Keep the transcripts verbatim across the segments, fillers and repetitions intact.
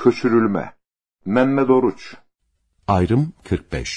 Köçürülmə. Məmməd Oruç. Ayrım qırx beş.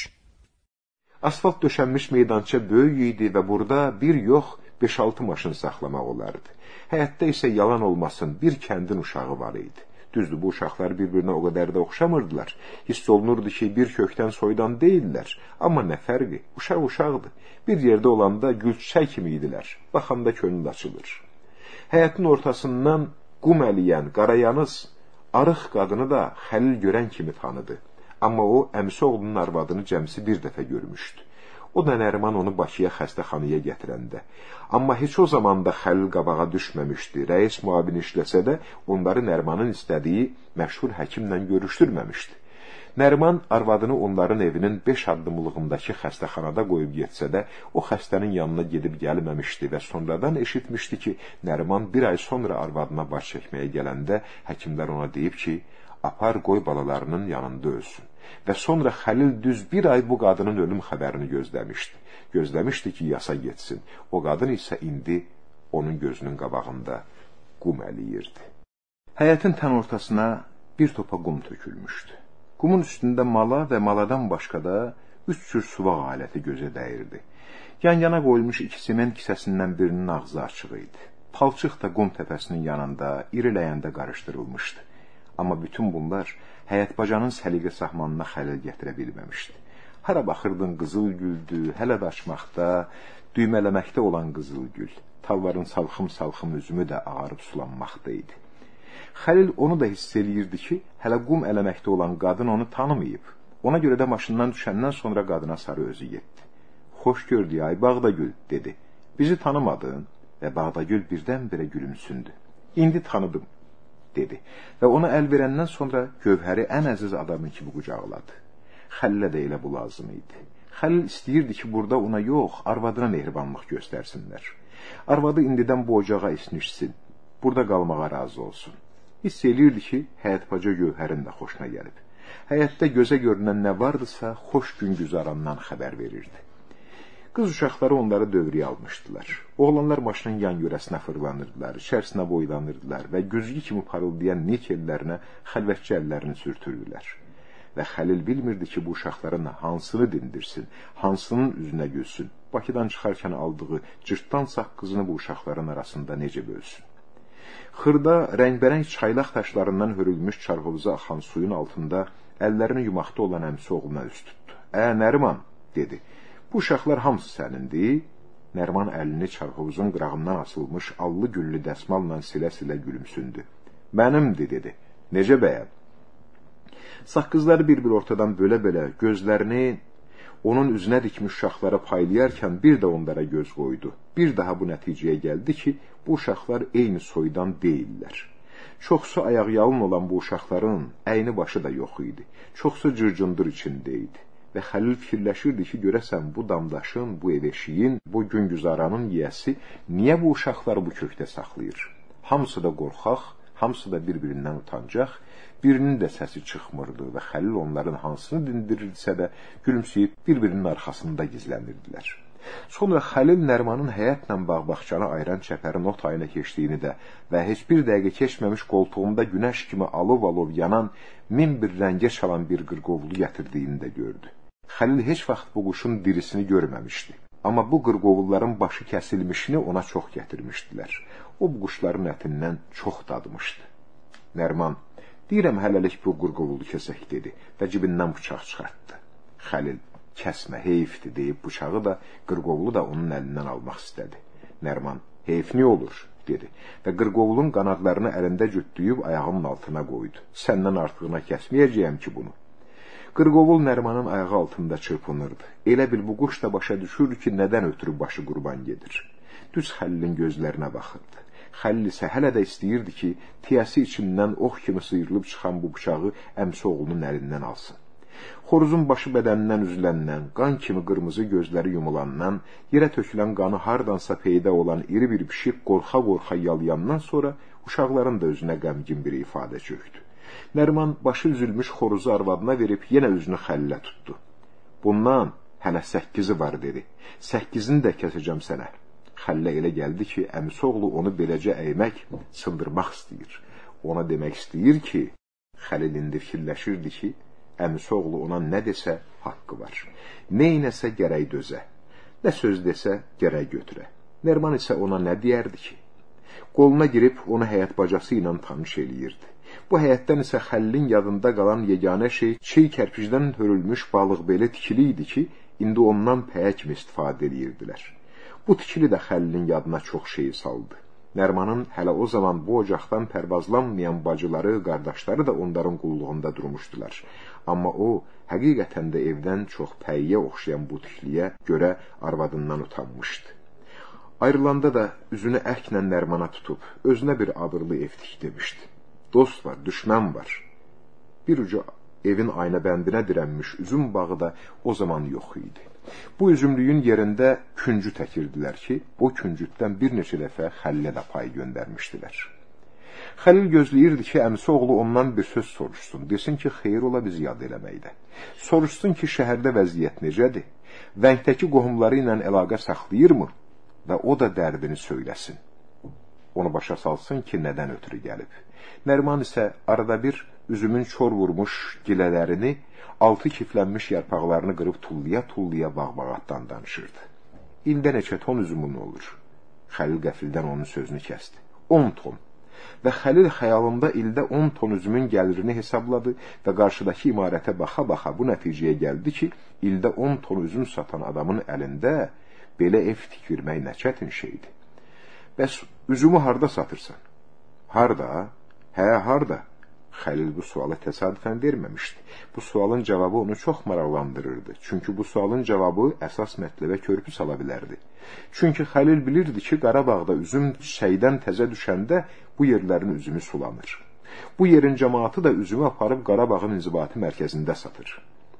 Asfalt döşənmiş meydança böyük idi və burada bir yox, beş altı maşın saxlamaq olardı. Həyətdə isə yalan olmasın, bir kəndin uşağı var idi. Düzdür, bu uşaqlar bir-birinə o qədər də oxşamırdılar. Hiss olunurdu ki, bir kökdən soydan deyillər. Amma nə fərqi? Uşaq uşaqdır. Bir yerdə olanda gülçək kimi idilər. Baxanda könül açılır. Həyətin ortasından qum əliyən, qarayanız, arıq qadını da Xəlil görən kimi tanıdı. Amma o, əmisi oğlunun arvadını cəmsi bir dəfə görmüşdü. O da Nəriman onu Bakıya xəstəxanaya gətirəndə. Amma heç o zaman da Xəlil qabağa düşməmişdi. Rəis müavin işləsə də onları Nərimanın istədiyi məşhur həkimlə görüşdürməmişdi. Nəriman arvadını onların evinin beş addımlığındakı xəstəxanada qoyub getsə də, o xəstənin yanına gedib gəlməmişdi və sonradan eşitmişdi ki, Nəriman bir ay sonra arvadına baş çəkməyə gələndə həkimlər ona deyib ki, apar qoy balalarının yanında ölsün. Və sonra Xəlil düz bir ay bu qadının ölüm xəbərini gözləmişdi. Gözləmişdi ki, yasa getsin. O qadın isə indi onun gözünün qabağında qum əliyirdi. Həyətin tən ortasına bir topa qum tökülmüşdü. Qumun üstündə mala və maladan başqa da üç cür suvaq aləti gözə dəyirdi. Yan-yana qoyulmuş iki sement kisəsindən birinin ağzı açıq idi. Palçıq da qum təpəsinin yanında, iriləyəndə qarışdırılmışdı. Amma bütün bunlar həyət bacanın səliqə sahmanına xələl gətirə bilməmişdi. Hara baxırdın qızıl güldü, hələ də açmaqda, düymələməkdə olan qızıl gül. Talların salxım-salxım üzümü də ağarıb sulanmaqda idi. Xəlil onu da hiss eləyirdi ki, hələ qum eləməkdə olan qadın onu tanımayıb. Ona görə də maşından düşəndən sonra qadına sarı özü getdi. Xoş gördük, ay Bağdagül, dedi. Bizi tanımadın? Və Bağdagül birdən-birə gülümsündü. İndi tanıdım, dedi. Və ona əl verəndən sonra Gövhəri ən əziz adamın kimi qucaqladı. Xəlilə də elə bu lazım idi. Xəlil istəyirdi ki, burada ona yox, arvadına mehribanlıq göstərsinlər. Arvadı indidən bu ocağa isnişsin, burada qalmağa razı olsun. Hiss eləyirdi ki, həyət baca Gövhərin də xoşuna gəlib. Həyətdə gözə görünən nə vardısa, xoş gün güzarandan xəbər verirdi. Qız uşaqları onları dövrüyə almışdılar. Oğlanlar maşının yan yörəsinə fırlanırdılar, içərisinə boylanırdılar və güzgü kimi parıldayan nikellərinə xəlvətçi əllərini sürtürdülər. Və Xəlil bilmirdi ki, bu uşaqların hansını dindirsin, hansının üzünə gülsün, Bakıdan çıxarkən aldığı cırtdan saqqızını bu uşaqların arasında necə bölsün. Xırda, rəngbərəng çaylaq daşlarından hörülmüş çarhovuza axan suyun altında əllərini yumaqda olan əmsi oğluna üst tutdu. Ə, Nəriman, dedi. Bu uşaqlar hamısı sənindir. Nəriman əlini çarhovuzun qırağından asılmış allı güllü dəsmalla silə-silə gülümsündü. Mənimdir, dedi. Necə bəyəm? Saqqızları bir-bir ortadan bölə-bölə gözlərini onun üzünə dikmiş uşaqlara paylayarkən bir də onlara göz qoydu. Bir daha bu nəticəyə gəldi ki, bu uşaqlar eyni soydan deyillər. Çoxsu ayaqyalın olan bu uşaqların əyni başı da yox idi. Çoxsu cırcındır içində idi. Və Xəlil fikirləşirdi ki, görəsən bu damdaşın, bu ev-eşiyin, bu gün güzaranın yiyəsi niyə bu uşaqları bu kökdə saxlayır? Hamısı da qorxaq, hamısı da bir-birindən utancaq, birinin də səsi çıxmırdı və Xəlil onların hansını dindirirdisə də gülümsəyib bir-birinin arxasında gizlənirdilər. Sonra Xəlil Nərimanın həyətlə bağ-bağçanı ayıran çəpərin o tayına keçdiyini də və heç bir dəqiqə keçməmiş qoltuğunda günəş kimi alov-alov yanan, min bir rəngə çalan bir qırqovulu gətirdiyini də gördü. Xəlil heç vaxt bu quşun dirisini görməmişdi. Amma bu qırqovulların başı kəsilmişini ona çox gətirmişdilər. O bu quşların ətindən çox dadmışdı. Nəriman, deyirəm hələlik bu qırqovulu kəsək, dedi və cibindən bıçaq çıxartdı. Xəlil, kəsmə, heyfdir, deyib bıçağı da, qırqovulu da onun əlindən almaq istədi. Nəriman, heyf nə olur, dedi və qırqovulun qanadlarını əlində cütdüyüb ayağının altına qoydu. Səndən artığına kəsməyəcəyəm ki bunu. Qırqovul Nərimanın ayağı altında çırpınırdı. Elə bil bu quş da başa düşürdü ki, nədən ötürü başı qurban gedir. Düz Xəlilin gözlərinə baxırdı. Xəlil isə hələ də istəyirdi ki, tiyəsi içindən ox kimi sıyrılıb çıxan bu bıçağı əmsi oğlunun əlindən alsın. Xoruzun başı bədənindən üzüləndən, qan kimi qırmızı gözləri yumulandan, yerə tökülən qanı hardansa peyda olan iri bir pişik qorxa-qorxa yalayandan sonra uşaqların da özünə qəmgin bir ifadə çöktü. Nəriman başı üzülmüş xoruzu arvadına verib yenə üzünü Xəlilə tutdu. Bundan hələ səkkizi var, dedi. Səkkizini də kəsəcəm sənə. Xəlilə elə gəldi ki, əmisi oğlu onu beləcə əymək, sındırmaq istəyir. Ona demək istəyir ki, Xəlil indi fikirləşirdi ki, əmisi oğlu ona nə desə haqqı var. Neynəsə gərək dözə, nə söz desə gərək götürə. Nərman isə ona nə deyərdi ki? Qoluna girib onu həyat bacası ilə tanış eləyirdi. Bu həyatdan isə Xəlilin yadında qalan yeganə şey çiy kərpicdən hörülmüş balıq beli tikili idi ki, indi ondan pəyə kimi istifadə edirdilər. Bu tikili də Xəlilin yadına çox şey saldı. Nərmanın hələ o zaman bu ocaqdan pərvazlanmayan bacıları, qardaşları da onların qulluğunda durmuşdular. Amma o, həqiqətən də evdən çox pəyiyə oxşayan bu tikliyə görə arvadından utanmışdı. Ayrılanda da üzünü əklə Nərmana tutub, özünə bir abırlı ev tik demişdi. Dost var, düşmən var. Bir ucu evin aynabəndinə dirənmiş üzüm bağı da o zaman yox idi. Bu üzümlüyün yerində küncü təkirdilər ki, o küncütdən bir neçə dəfə Xəlilə də pay göndərmişdilər. Xəlil gözləyirdi ki, əmisi oğlu ondan bir söz soruşsun, desin ki, xeyir ola bizi yad eləməkdə. Soruşsun ki, şəhərdə vəziyyət necədir? Vəngdəki qohumları ilə əlaqə saxlayırmı? Və o da dərdini söyləsin. Onu başa salsın ki, nədən ötürü gəlib. Nərman isə arada bir üzümün çor vurmuş gilələrini, altı kiflənmiş yarpaqlarını qırıb tulluya-tulluya bağ-bağatdan danışırdı. İldə neçə ton üzümün olur? Xəlil qəfildən onun sözünü kəsdi. on ton. Və Xəlil xəyalında ildə on ton üzümün gəlirini hesabladı və qarşıdakı imarətə baxa-baxa bu nəticəyə gəldi ki, ildə on ton üzüm satan adamın əlində belə ev tikirmək nə çətin şeydir. Bəs üzümü harda satırsan? Harda? Hə, harda? Xəlil bu sualı təsadüfən verməmişdi. Bu sualın cavabı onu çox maraqlandırırdı. Çünki bu sualın cavabı əsas mətləbə körpü sala bilərdi. Çünki Xəlil bilirdi ki, Qarabağda üzüm çiçəkdən təzə düşəndə bu yerlərin üzümü sulanır. Bu yerin cəmaatı da üzümü aparıb Qarabağın inzibati mərkəzində satır.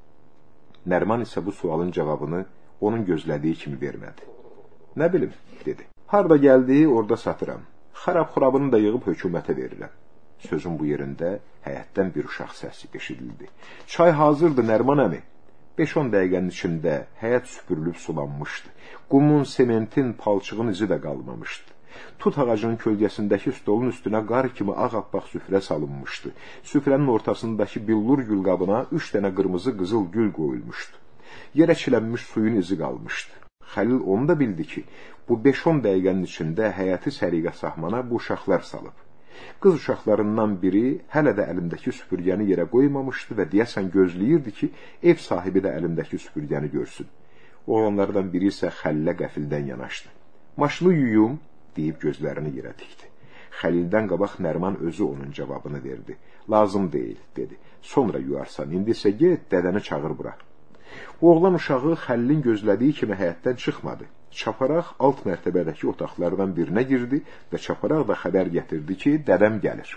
Nərman isə bu sualın cavabını onun gözlədiyi kimi vermədi. Nə bilim, dedi. Harda gəldiyi, orada satıram. Xarab-xurabını da yığıb hökumətə verirəm. Sözün bu yerində həyətdən bir uşaq səsi eşidildi. Çay hazırdı, Nərman əmi. beş on dəqiqənin içində həyət süpürülüb sulanmışdı. Qumun, sementin, palçığın izi də qalmamışdı. Tut ağacının kölgəsindəki stolun üstünə qar kimi ağappaq süfrə salınmışdı. Süfrənin ortasındakı billur gül qabına üç dənə qırmızı qızıl gül qoyulmuşdu. Yerə çilənmiş suyun izi qalmışdı. Xəlil onu da bildi ki, bu beş on dəqiqənin içində həyəti səriqə sahmana bu uşaqlar salıb. Qız uşaqlarından biri hələ də əlindəki süpürgəni yerə qoymamışdı və deyəsən gözləyirdi ki, ev sahibi də əlindəki süpürgəni görsün. Oğlanlardan biri isə Xəlilə qəfildən yanaşdı. Maşını yuyum, deyib gözlərini yerə tikdi. Xəlildən qabaq Nərman özü onun cavabını verdi. Lazım deyil, dedi. Sonra yuyarsan, indi isə get, dədəni çağır bura. Oğlan uşağı Xəlilin gözlədiyi kimi həyətdən çıxmadı. Çaparaq alt mərtəbədəki otaqlardan birinə girdi və çaparaq da xəbər gətirdi ki, dədəm gəlir.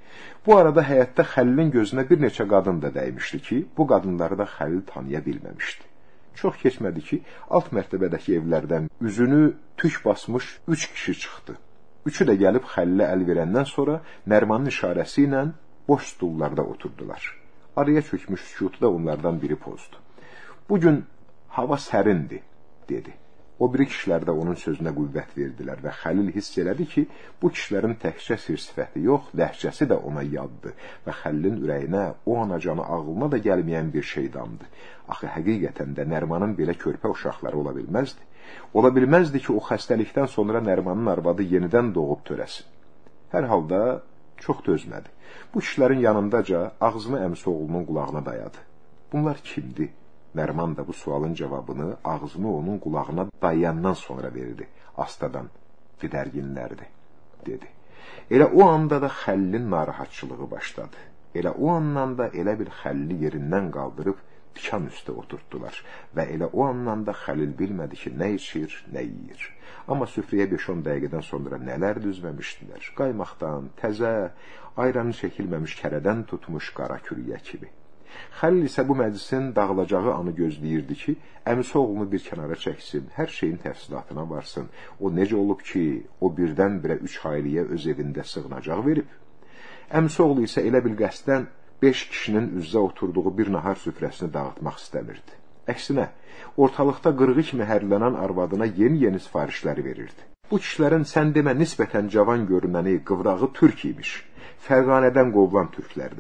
Bu arada həyətdə Xəlilin gözünə bir neçə qadın da dəymişdi ki, bu qadınları da Xəlil tanıya bilməmişdi. Çox keçmədi ki, alt mərtəbədəki evlərdən üzünü tük basmış üç kişi çıxdı. Üçü də gəlib Xəlilə əl verəndən sonra Nərmanın işarəsi ilə boş stullarda oturdular. Araya çökmüş sükutu da onlardan biri pozdu. Bugün hava sərindi, dedi. O biri kişilər də onun sözünə qüvvət verdilər və Xəlil hiss elədi ki, bu kişilərin təkcə sir sifəti yox, ləhcəsi də ona yaddı və Xəlilin ürəyinə o anacanı ağlına da gəlməyən bir şey damdı. Axı həqiqətən də Nərmanın belə körpə uşaqları ola bilməzdi. Ola bilməzdi ki, o xəstəlikdən sonra Nərmanın arvadı yenidən doğub törəsin. Hər halda çox dözmədi. Bu kişilərin yanındaca ağzını əmisi oğlunun qulağına dayadı. Bunlar kimdi? Nərman da bu sualın cavabını ağzını onun qulağına dayandan sonra verdi. Astadan, fidərginlərdi, dedi. Elə o anda da Xəlilin narahatçılığı başladı. Elə o andan da elə bir Xəlili yerindən qaldırıb dikan üstə oturtdular və elə o andan da Xəlil bilmədi ki, nə içir, nə yiyir. Amma süfrəyə beş on dəqiqədən sonra nələr düzməmişdilər. Qaymaqdan, təzə, ayranı çəkilməmiş kərədən tutmuş qara kürüyə kimi. Xəlil isə bu məclisin dağılacağı anı gözləyirdi ki, əmisi oğlunu bir kənara çəksin, hər şeyin təfsilatına varsın. O necə olub ki, o birdən-birə üç ailəyə öz evində sığınacaq verib? Əmisi oğlu isə elə bil qəsdən beş kişinin üzrə oturduğu bir nahar süfrəsini dağıtmaq istəmirdi. Əksinə, ortalıqda qırğı kimi hərlənən arvadına yeni-yeni sifarişləri verirdi. Bu kişilərin sən demə nisbətən cavan görünəni, qıvrağı türk imiş, Fərqanədən qovulan türklərdən.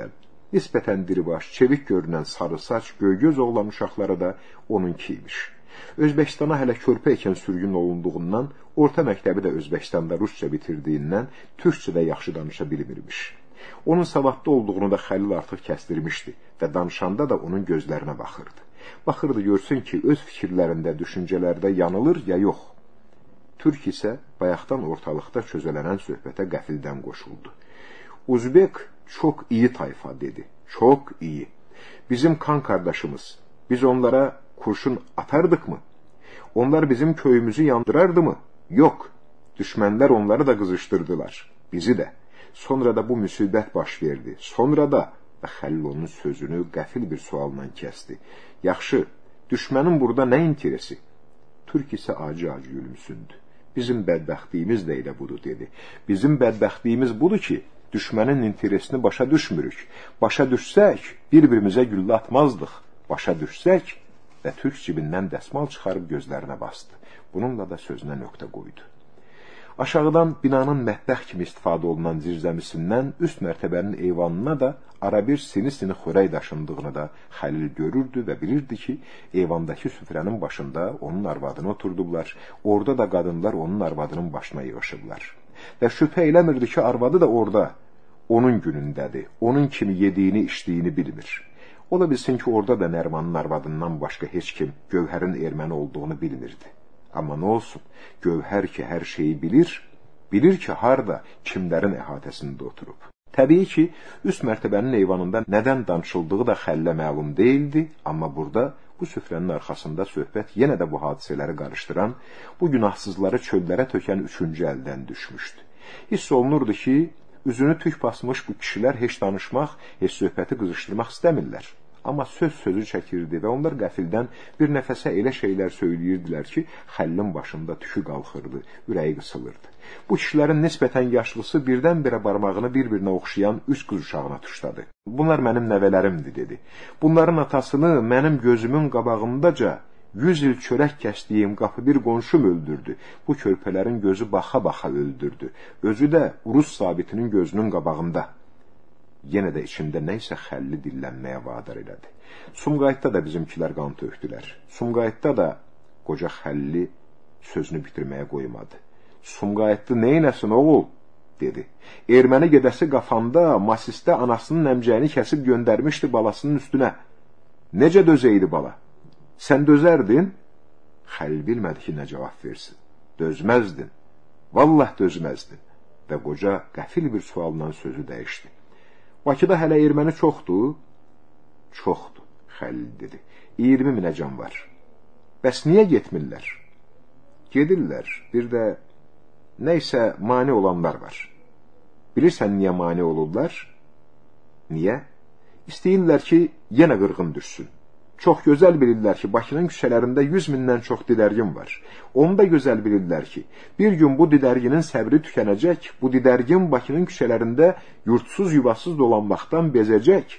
Nisbətən diribaş, çevik görünən sarı saç, göygöz oğlan uşaqları da onunki imiş. Özbəkistana hələ körpə ikən sürgün olunduğundan, orta məktəbi də Özbəkistanda rusca bitirdiyindən türkçə də yaxşı danışa bilmirmiş. Onun savadlı olduğunu da Xəlil artıq kəsdirmişdi və danışanda da onun gözlərinə baxırdı. Baxırdı görsün ki, öz fikirlərində, düşüncələrdə yanılır ya yox. Türk isə bayaqdan ortalıqda çözələnən söhbətə qəfildən qoşuldu. Uzbek çox iyi tayfa dedi. Çox iyi. Bizim kan qardaşımız. Biz onlara kurşun atardıq mı? Onlar bizim köyümüzü yandırardı mı? Yox. Düşmənlər onları da qızışdırdılar. Bizi də. Sonra da bu müsibət baş verdi. Sonra da və Xəlil onun sözünü qəfil bir sualla kəsdi. Yaxşı, düşmənin burada nə interesi? Türk isə acı-acı gülümsündü. Bizim bədbəxtliyimiz də elə budur, dedi. Bizim bədbəxtliyimiz budur ki, düşmənin interesini başa düşmürük. Başa düşsək, bir-birimizə güllə atmazdıq. Başa düşsək və Türk cibindən dəsmal çıxarıb gözlərinə bastı. Bununla da sözünə nöqtə qoydu. Aşağıdan binanın mətbəx kimi istifadə olunan zirzəmisindən üst mərtəbənin eyvanına da arabir sini-sini xörək daşındığını da Xəlil görürdü və bilirdi ki, eyvandakı süfrənin başında onun arvadını oturdular, orada da qadınlar onun arvadının başına yığışıblar. Və şübhə eləmirdi ki, arvadı da orada, onun günündədir, onun kimi yediyini, içdiyini bilmir. Ola bilsin ki, orada da Nərmanın arvadından başqa heç kim Gövhərin erməni olduğunu bilmirdi. Amma nə olsun, Gövhər ki, hər şeyi bilir, bilir ki, harda, kimlərin əhatəsində oturub. Təbii ki, üst mərtəbənin eyvanında nədən danışıldığı da Xəlilə məlum deyildi, amma burada, bu süfrənin arxasında söhbət yenə də bu hadisələri qarışdıran, bu günahsızları çöllərə tökən üçüncü əldən düşmüşdü. Hiss olunurdu ki, üzünü tük basmış bu kişilər heç danışmaq, heç söhbəti qızışdırmaq istəmirlər. Amma söz sözü çəkirdi və onlar qəfildən bir nəfəsə elə şeylər söyləyirdilər ki, Xəlilin başında tükü qalxırdı, ürəyi qısılırdı. Bu kişilərin nisbətən yaşlısı birdən-birə barmağını bir-birinə oxşayan üç qız uşağına tuşladı. Bunlar mənim nəvələrimdir, dedi. Bunların atasını mənim gözümün qabağındaca yüz il çörək kəsdiyim qapı bir qonşum öldürdü. Bu körpələrin gözü baxa-baxa öldürdü. Özü də Urus sabitinin gözünün qabağında. Yenə də içində nəysə Xəlili dillənməyə vadar elədi. Sumqayıtda da bizimkilər qan tökdülər. Sumqayıtda da qoca Xəlili sözünü bitirməyə qoymadı. Sumqayıtlı neynəsin oğul, dedi. Erməni gedəsi qafanda, masistə anasının əmcəyini kəsib göndərmişdi balasının üstünə. Necə dözəydi bala? Sən dözərdin? Xəlil bilmədi ki, nə cavab versin. Dözməzdin. Vallah dözməzdin. Və qoca qəfil bir sualdan sözü dəyişdi. Bakıda hələ erməni çoxdur? Çoxdur, Xəlil dedi. iyirmi minə can var. Bəs niyə getmirlər? Gedirlər. Bir də nəysə mane olanlar var. Bilirsən niyə mane olurlar? Niyə? İstəyirlər ki, yenə qırğın düşsün. Çox gözəl bilirlər ki, Bakının küçələrində yüz mindən çox didərgin var. Onu da gözəl bilirlər ki, bir gün bu didərginin səbri tükənəcək, bu didərgin Bakının küçələrində yurtsuz yuvasız dolanmaqdan bezəcək.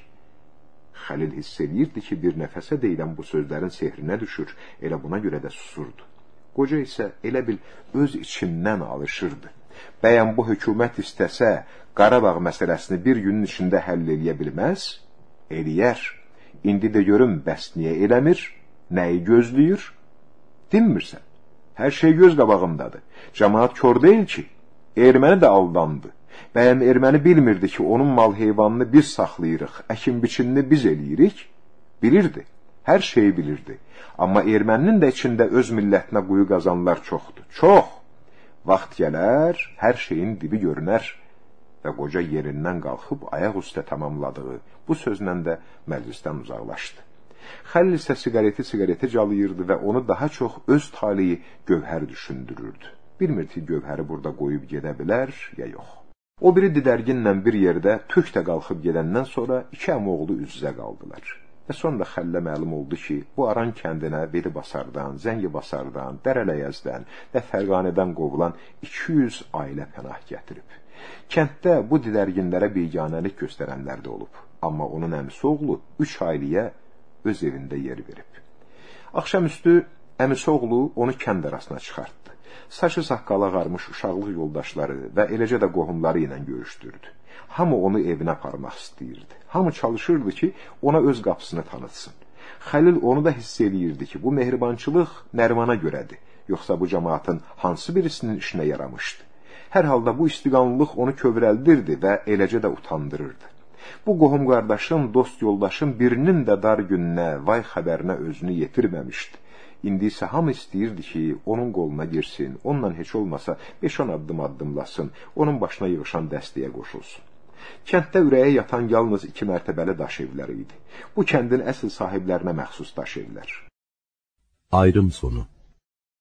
Xəlil hiss edirdi ki, bir nəfəsə deyilən bu sözlərin sehrinə düşür, elə buna görə də susurdu. Qoca isə elə bil öz içindən alışırdı. Bəyən bu hökumət istəsə, Qarabağ məsələsini bir günün içində həll eləyə bilməz? Eləyər. İndi də görüm, bəs niyə eləmir? Nəyi gözləyir? Dinmirsən. Hər şey göz qabağındadır. Cəmaat kör deyil ki. Erməni də aldandı. Bəyəm erməni bilmirdi ki, onun mal heyvanını biz saxlayırıq, əkin biçinini biz eləyirik? Bilirdi. Hər şeyi bilirdi. Amma erməninin də içində öz millətinə quyu qazanlar çoxdur. Çox. Vaxt gələr, hər şeyin dibi görünər. Və qoca yerindən qalxıb ayaq üstə tamamladığı bu sözlə də məclisdən uzaqlaşdı. Xəlil isə siqareti siqareti calayırdı və onu daha çox öz taliyi Gövhər düşündürürdü. Bilmirdi ki, Gövhəri burada qoyub gedə bilər, ya yox. O biri didərginlə bir yerdə tük də qalxıb gedəndən sonra iki əmoğlu üz-üzə qaldılar. Və sonra Xəlilə məlum oldu ki, bu Aran kəndinə Velibasardan, Zəngibasardan, Dərələyəzdən və Fərqanədən qovulan iki yüz ailə pənah gətirib. Kənddə bu didərginlərə biganəlik göstərənlər də olub. Amma onun əmisi oğlu üç ailəyə öz evində yer verib. Axşamüstü əmisi oğlu onu kənd arasına çıxartdı. Saçı saqqala qarmış uşaqlıq yoldaşları və eləcə də qohumları ilə görüşdürdü. Hamı onu evinə aparmaq istəyirdi. Hamı çalışırdı ki, ona öz qapısını tanıtsın. Xəlil onu da hiss edirdi ki, bu mehribançılıq Nərimana görədir, yoxsa bu cəmaatın hansı birisinin işinə yaramışdı. Hər halda bu istiqanlılıq onu kövrəldirdi və eləcə də utandırırdı. Bu qohum qardaşın, dost yoldaşın birinin də dar gününə, vay xəbərinə özünü yetirməmişdi. İndi isə hamı istəyirdi ki, onun qoluna girsin, onunla heç olmasa beş on addım addımlasın, onun başına yığışan dəstəyə qoşulsun. Kənddə ürəyə yatan yalnız iki mərtəbəli daş evləri idi. Bu kəndin əsl sahiblərinə məxsus daş evlər. Ayrım sonu.